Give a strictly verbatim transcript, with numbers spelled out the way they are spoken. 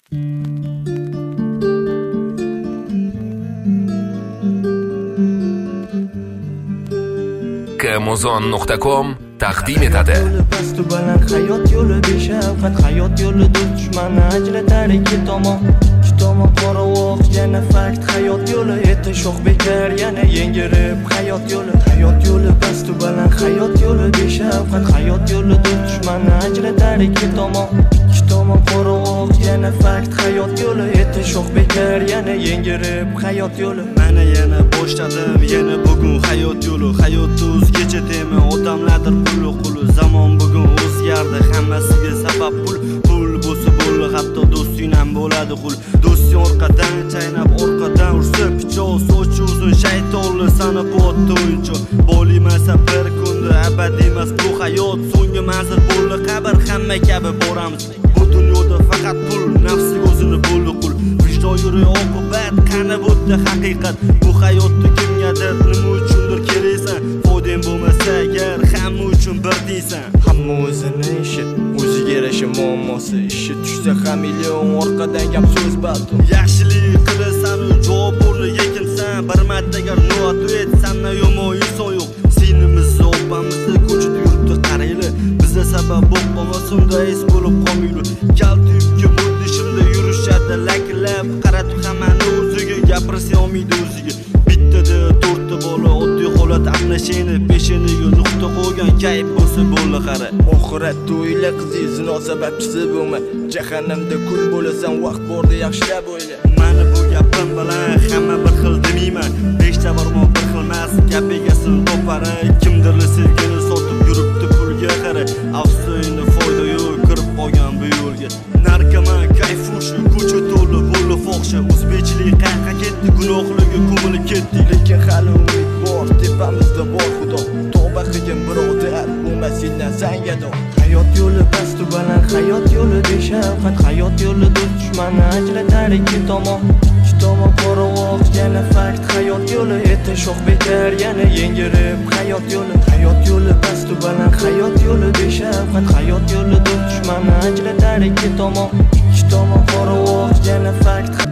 Amazon nuqta com taqdim etadi. Past baland hayot yo'li beshafqat hayot yo'li do'st dushmanni ajratar ikki tomon. Ikki tomon qoravoq yana fakt hayot yo'li eti sho'x bekar yana yengirib hayot yo'li. Hayot yo'li past baland hayot yo'li beshafqat hayot yo'li do'st dushmanni ajratar ikki tomon. Ikki tomon qoravoq yana fakt hayot yo'li eti sho'x bekar yana yengirib hayot yo'li. Mana yana boshladim yana bugun hayot yo'li. Hayot o'zgacha tema odamlardir puli quli. Zamon bugun o'zgardi, hammasiga sabab pul. Pul bo'lsa bo'ldi, hatto do'sting ham bo'ladi qul. Do'sting orqadan chaynab orqadan ursa pichoq sochi uzun shaytonli sana bu o'yinchi. Bo'limasa bir kunda abadiy emas bu hayot. So'nggi manzil bo'ldi qabr, hamma kabi boramiz. Bu dunyoda faqat pul, nafsiga o'zini bo'ldi qul. Vijdon yuri oqibat, qani bo'ldi haqiqat. Bu hayotda kimgadir nima uchundir keraksan. Foydang bo'lmasa agar hamma uchun bir deysan. Hamma o'zini ishi, o'ziga yarasha muammosi. Ishi tushsa ham million orqadan gap so'z balkim. Yaxshilik qilasan, javob o'rni yekinsan. Bir marta agar noat etsan, yomon inson yo'q. Sinimiz opamizni ko'chada yuribdi qarayli. Bizga sabab bo'lmasin-da es bo'lib qolmayli. Kaltibga muddishimda yurishadi laklab. Qaratu hammani o'ziga gapirsa olmaydi o'ziga. Bittada to'rtta bola oddiy holat aqlashini peshiniga nuqta qo'ygan kayf bo'lsa bo'ldi qara. Oxiratda o'yla qizi zino sababchisi bo'lma. Jahannamda kul bo'lasan vaqt borda yaxshilab o'yla. Mana bu gapim bilan hamma bir xil demayman. Beshta barmoq bir xil emas, gap egasini topari. Kimdir sevgini sotib yuribdi pulga qara. Afsoyini foyda yo'q kirib qolgan bu yo'lga. Narkoman kayfushi ko'cha to'la bo'ldi fohsha. O'zbekchilik qayerga ketdi, gunohligi ko'milib ketdi. Lekin hali umid bor, tepamizda bor Xudo. Tavba qilgin birodar, bo'lmasindan senga do. Hayot yo'li past baland hayot yo'li beshafqat hayot yo'li do'st dushmanni ajratar ikki tomon. Ikki tomon qoravoq yana fakt hayot yo'li eti sho'x bekar yana yengirib hayot yo'li. Hayot yo'li past baland hayot yo'li beshafqat hayot yo'li do'st dushmanni ajratar ikki tomon. Ikki tomon qoravoq yana fakt